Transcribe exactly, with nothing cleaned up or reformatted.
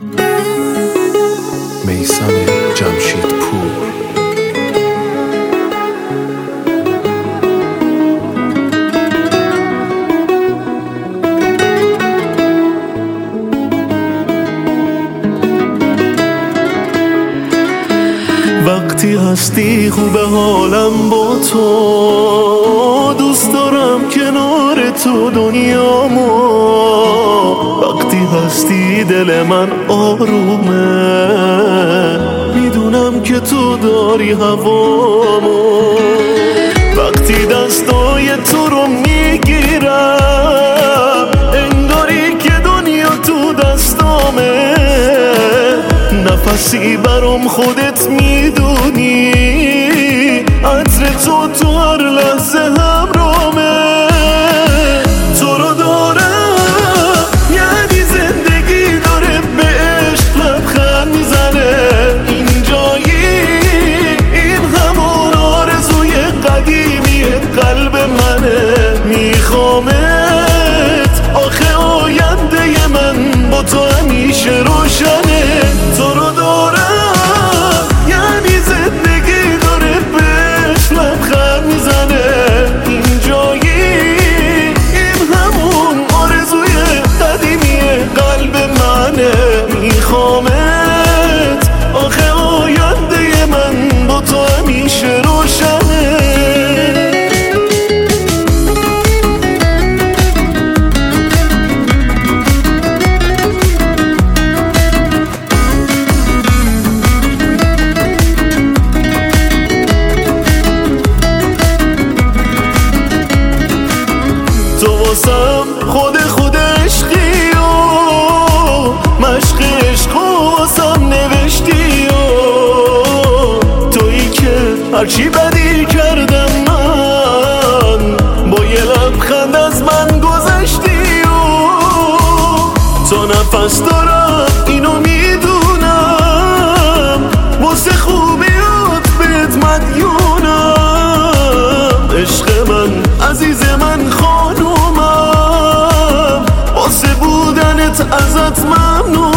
میثم جمشیدپور. وقتی هستی خوب حالم با تو، دوست دارم کنار تو دنیامو. وقتی هستی دل من آرومه، میدونم که تو داری هوامو. وقتی دستای تو رو میگیرم، انگاری که دنیا تو دستامه. نفسی برام خودت میدونی، عطر تو تو هر لحظه همرامه. تو رو دارم یعنی زندگی داره به عشق لبخند میزنه. این جایی، این همون آرزوی قدیمی قلب منه. میخوامت آخه آینده من با تو همیشه روشنه. تو رو دارم یعنی زندگی داره بهش لبخند میزنه. این جایی، این همون آرزوی قدیمی قلب منه. میخوامت آخه آینده من با تو همیشه روشنه. واسم خود خود عشقی و مشق عشق واسم نوشتی و تویی که هرچی بدی کردم من با یه لبخند از من گذشتی و تا نفس دارم اینو میدونم، واسه خوبیات بهت مدیونم. عشق من عزیز من خانومم، واسه بودنت ازت ممنون.